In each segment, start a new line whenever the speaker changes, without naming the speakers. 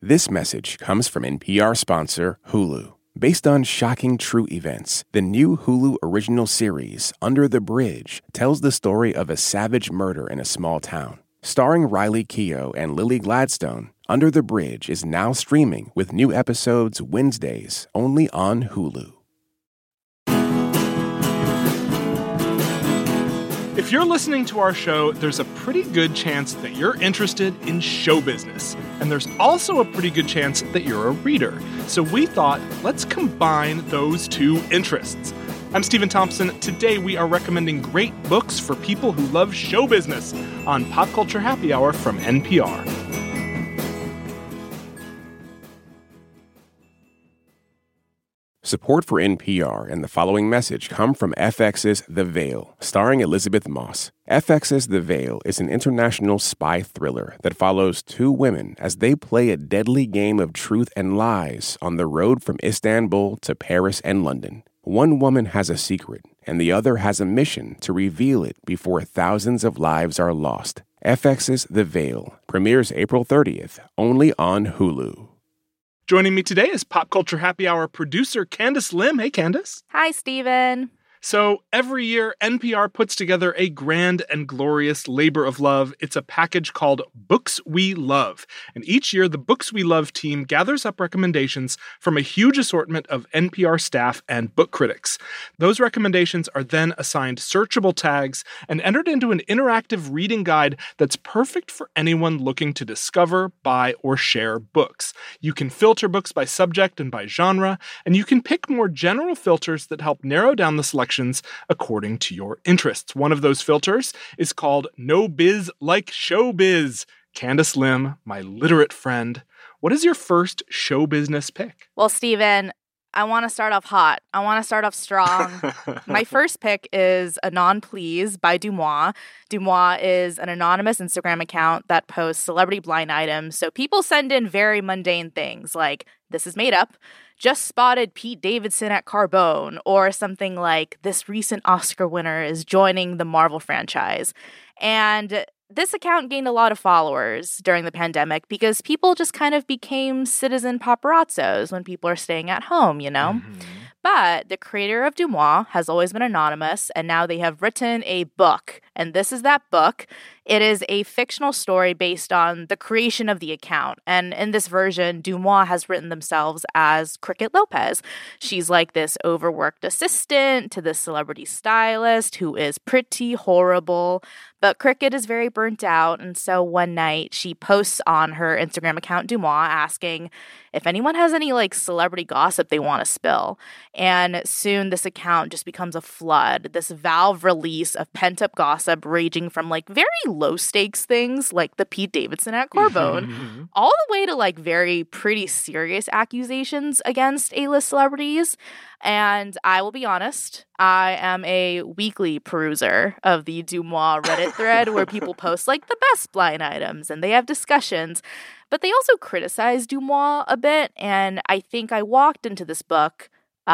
This message comes from NPR sponsor Hulu. Based on shocking true events, the new Hulu original series, Under the Bridge, tells the story of a savage murder in a small town. Starring Riley Keough and Lily Gladstone, Under the Bridge is now streaming with new episodes Wednesdays only on Hulu.
If you're listening to our show, there's a pretty good chance that you're interested in show business. And there's also a pretty good chance that you're a reader. So we thought, let's combine those two interests. I'm Stephen Thompson. Today we are recommending great books for people who love show business on Pop Culture Happy Hour from NPR.
Support for NPR and the following message come from FX's The Veil, starring Elizabeth Moss. FX's The Veil is an international spy thriller that follows two women as they play a deadly game of truth and lies on the road from Istanbul to Paris and London. One woman has a secret, and the other has a mission to reveal it before thousands of lives are lost. FX's The Veil premieres April 30th, only on Hulu.
Joining me today is Pop Culture Happy Hour producer Candace Lim. Hey, Candace.
Hi, Stephen.
So every year, NPR puts together a grand and glorious labor of love. It's a package called Books We Love. And each year, the Books We Love team gathers up recommendations from a huge assortment of NPR staff and book critics. Those recommendations are then assigned searchable tags and entered into an interactive reading guide that's perfect for anyone looking to discover, buy, or share books. You can filter books by subject and by genre, and you can pick more general filters that help narrow down the selection according to your interests. One of those filters is called No Biz Like Showbiz. Candace Lim, my literate friend, what is your first show business pick?
Well, Stephen, I want to start off hot. I want to start off strong. My first pick is Anon Please by DeuxMoi. DeuxMoi is an anonymous Instagram account that posts celebrity blind items. So people send in very mundane things like, this is made up, just spotted Pete Davidson at Carbone, or something like, this recent Oscar winner is joining the Marvel franchise. And this account gained a lot of followers during the pandemic because people just kind of became citizen paparazzos when people are staying at home, you know? Mm-hmm. But the creator of DeuxMoi has always been anonymous, and now they have written a book. And this is that book. It is a fictional story based on the creation of the account. And in this version, DeuxMoi has written themselves as Cricket Lopez. She's like this overworked assistant to this celebrity stylist who is pretty horrible. But Cricket is very burnt out, and so one night she posts on her Instagram account, DeuxMoi, asking if anyone has any like celebrity gossip they want to spill. And soon this account just becomes a flood, this valve release of pent-up gossip raging from like very low-stakes things like the Pete Davidson at Carbone, all the way to like very pretty serious accusations against A-list celebrities. And I will be honest, I am a weekly peruser of the DeuxMoi Reddit thread where people post like the best blind items and they have discussions. But they also criticize DeuxMoi a bit. And I think I walked into this book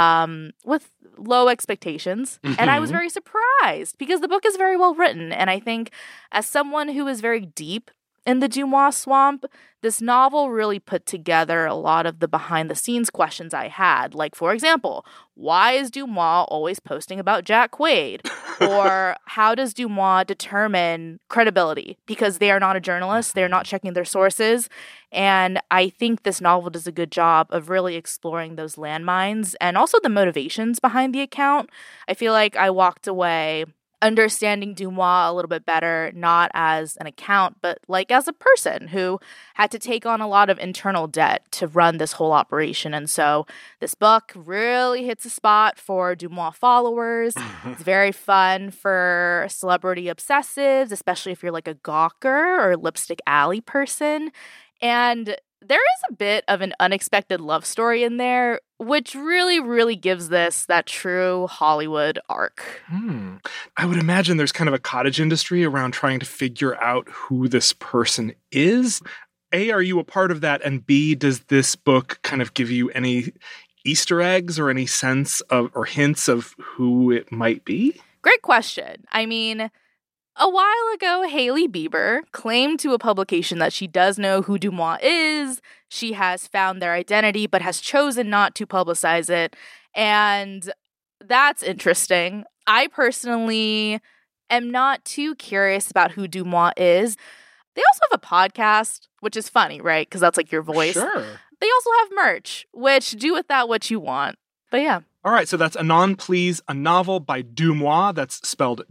with low expectations. And I was very surprised because the book is very well written. And I think as someone who is very deep in the DeuxMoi swamp, this novel really put together a lot of the behind-the-scenes questions I had. Like, for example, why is DeuxMoi always posting about Jack Quaid? Or how does DeuxMoi determine credibility? Because they are not a journalist. They're not checking their sources. And I think this novel does a good job of really exploring those landmines and also the motivations behind the account. I feel like I walked away understanding DeuxMoi a little bit better, not as an account, but like as a person who had to take on a lot of internal debt to run this whole operation. And so this book really hits a spot for DeuxMoi followers. It's very fun for celebrity obsessives, especially if you're like a gawker or Lipstick Alley person. And there is a bit of an unexpected love story in there, which really, really gives this that true Hollywood arc.
I would imagine there's kind of a cottage industry around trying to figure out who this person is. A, are you a part of that? And B, does this book kind of give you any Easter eggs or any sense of or hints of who it might be?
Great question. I mean, A while ago, Hailey Bieber claimed to a publication that she does know who DeuxMoi is. She has found their identity, but has chosen not to publicize it. And that's interesting. I personally am not too curious about who DeuxMoi is. They also have a podcast, which is funny, right? Because that's like your voice.
Sure.
They also have merch, which do with that what you want. But yeah.
All right, so that's Anon Please, a novel by DeuxMoi. That's spelled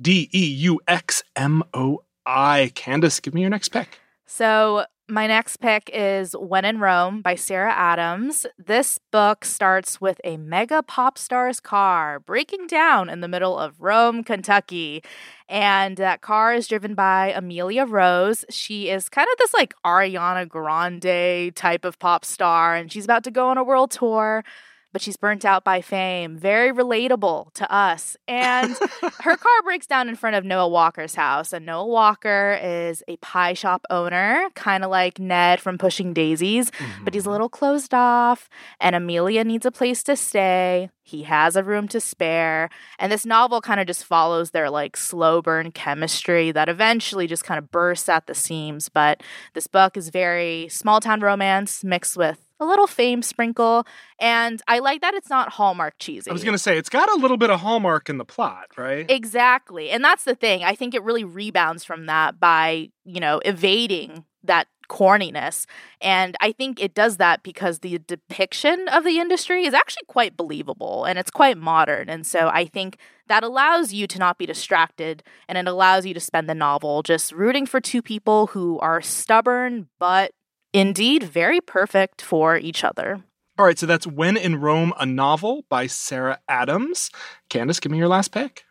DeuxMoi. Candace, give me your next pick.
So my next pick is When in Rome by Sarah Adams. This book starts with a mega pop star's car breaking down in the middle of Rome, Kentucky. And that car is driven by Amelia Rose. She is kind of this like Ariana Grande type of pop star, and she's about to go on a world tour. But she's burnt out by fame. Very relatable to us. And her car breaks down in front of Noah Walker's house. And Noah Walker is a pie shop owner, kind of like Ned from Pushing Daisies. Mm-hmm. But he's a little closed off. And Amelia needs a place to stay. He has a room to spare. And this novel kind of just follows their like slow burn chemistry that eventually just kind of bursts at the seams. But this book is very small town romance mixed with a little fame sprinkle, and I like that it's not Hallmark cheesy.
I was going to say, it's got a little bit of Hallmark in the plot, right?
Exactly, and that's the thing. I think it really rebounds from that by, evading that corniness, and I think it does that because the depiction of the industry is actually quite believable, and it's quite modern, and so I think that allows you to not be distracted, and it allows you to spend the novel just rooting for two people who are stubborn, but indeed very perfect for each other.
All right, so that's When in Rome, a novel by Sarah Adams. Candace, give me your last pick.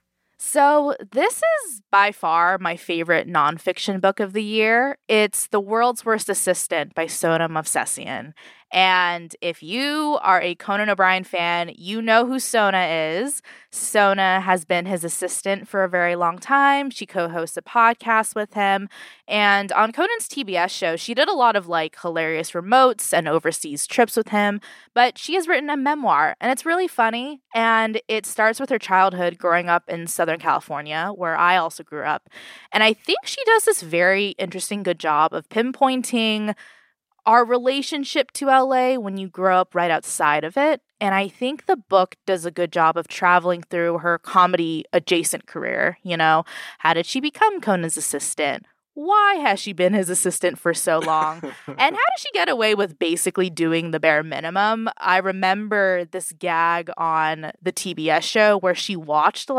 So this is by far my favorite nonfiction book of the year. It's The World's Worst Assistant by Sona Movsesian. And if you are a Conan O'Brien fan, you know who Sona is. Sona has been his assistant for a very long time. She co-hosts a podcast with him. And on Conan's TBS show, she did a lot of hilarious remotes and overseas trips with him. But she has written a memoir, and it's really funny. And it starts with her childhood growing up in Southern California, where I also grew up. And I think she does this very interesting, good job of pinpointing our relationship to LA when you grow up right outside of it. And I think the book does a good job of traveling through her comedy adjacent career. How did she become Conan's assistant? Why has she been his assistant for so long? And how does she get away with basically doing the bare minimum? I remember this gag on the TBS show where she watched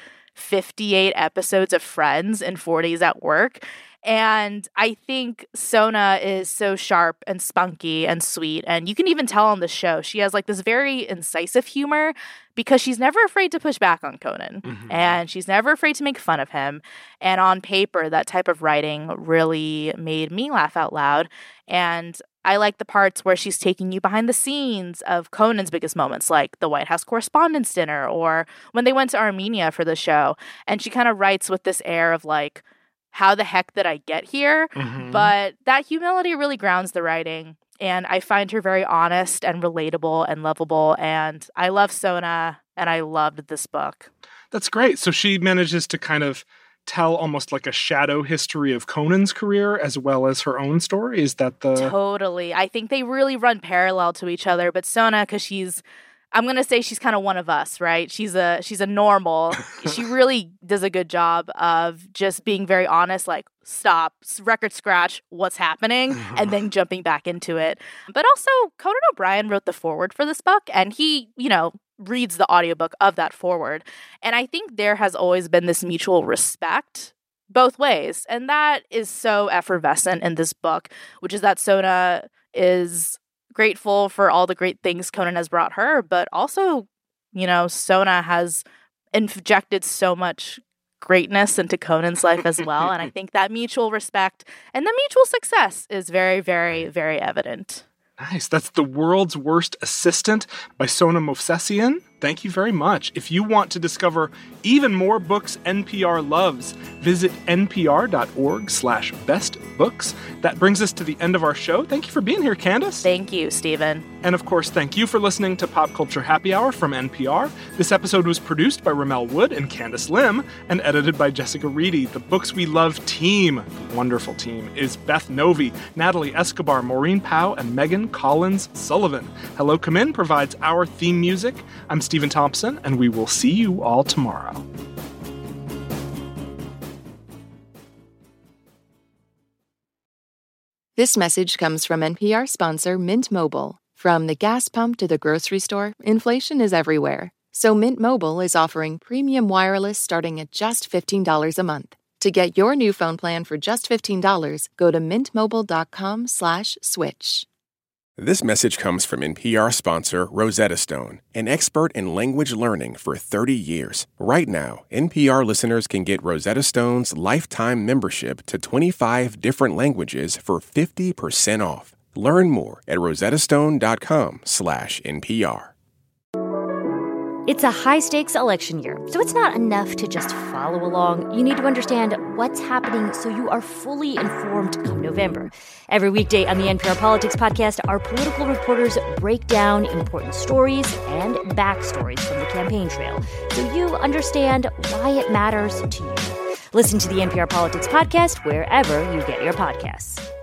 58 episodes of Friends in 4 days at work. And I think Sona is so sharp and spunky and sweet. And you can even tell on the show, she has this very incisive humor because she's never afraid to push back on Conan. Mm-hmm. And she's never afraid to make fun of him. And on paper, that type of writing really made me laugh out loud. And I like the parts where she's taking you behind the scenes of Conan's biggest moments, like the White House Correspondents' Dinner or when they went to Armenia for the show. And she kind of writes with this air of how the heck did I get here? Mm-hmm. But that humility really grounds the writing. And I find her very honest and relatable and lovable. And I love Sona, and I loved this book.
That's great. So she manages to kind of tell almost like a shadow history of Conan's career as well as her own story. Is that the...
Totally. I think they really run parallel to each other. But Sona, because I'm going to say she's kind of one of us, right? She's a normal. She really does a good job of just being very honest, stop, record scratch, what's happening, and then jumping back into it. But also, Conan O'Brien wrote the foreword for this book, and he, reads the audiobook of that foreword. And I think there has always been this mutual respect both ways. And that is so effervescent in this book, which is that Sona is grateful for all the great things Conan has brought her, but also, Sona has injected so much greatness into Conan's life as well. And I think that mutual respect and the mutual success is very, very, very evident.
Nice. That's The World's Worst Assistant by Sona Movsesian. Thank you very much. If you want to discover even more books NPR loves, visit npr.org/bestbooks. That brings us to the end of our show. Thank you for being here, Candace.
Thank you, Stephen.
And of course, thank you for listening to Pop Culture Happy Hour from NPR. This episode was produced by Ramel Wood and Candace Lim and edited by Jessica Reedy. The Books We Love team, the wonderful team, is Beth Novi, Natalie Escobar, Maureen Powell, and Megan Collins Sullivan. Hello Come In provides our theme music. I'm Stephen Thompson, and we will see you all tomorrow.
This message comes from NPR sponsor Mint Mobile. From the gas pump to the grocery store, inflation is everywhere. So Mint Mobile is offering premium wireless starting at just $15 a month. To get your new phone plan for just $15, go to mintmobile.com/switch.
This message comes from NPR sponsor Rosetta Stone, an expert in language learning for 30 years. Right now, NPR listeners can get Rosetta Stone's lifetime membership to 25 different languages for 50% off. Learn more at rosettastone.com/NPR.
It's a high-stakes election year, so it's not enough to just follow along. You need to understand what's happening so you are fully informed come November. Every weekday on the NPR Politics Podcast, our political reporters break down important stories and backstories from the campaign trail so you understand why it matters to you. Listen to the NPR Politics Podcast wherever you get your podcasts.